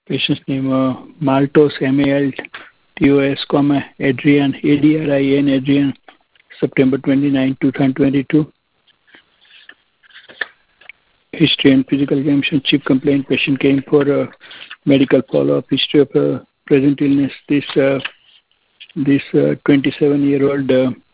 Patient's name Maltos, Maltos, Adrian, Adrin, Adrian, September 29, 2022. History and physical examination. Chief complaint patient came for a medical follow-up. History of present illness. This 27-year-old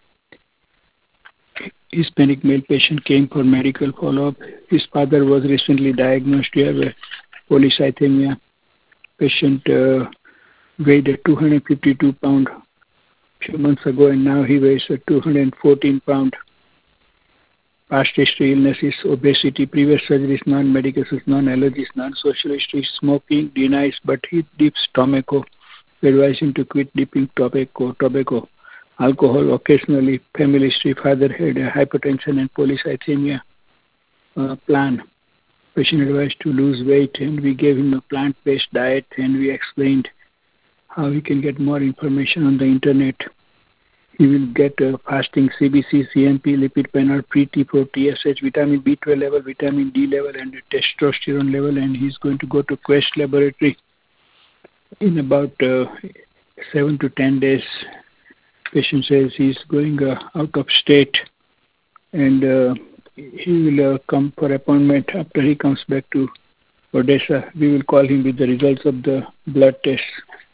Hispanic male patient came for medical follow-up. His father was recently diagnosed with polycythemia. Patient weighed at 252 pounds a few months ago, and now he weighs at 214 pounds. Past history illnesses, obesity, previous surgeries, non-medications, non-allergies, non-social history, smoking, denies, but he dips tobacco. We advise him to quit dipping tobacco, alcohol occasionally. Family history, father had hypertension and polycythemia. Plan. Patient advised to lose weight, and we gave him a plant-based diet, and we explained how he can get more information on the internet. He will get fasting, CBC, CMP, lipid panel, pre-T4, TSH, vitamin B12 level, vitamin D level, and testosterone level, and he's going to go to Quest Laboratory in about 7 to 10 days. Patient says he's going out of state, and he will come for appointment after he comes back to Odessa. We will call him with the results of the blood test.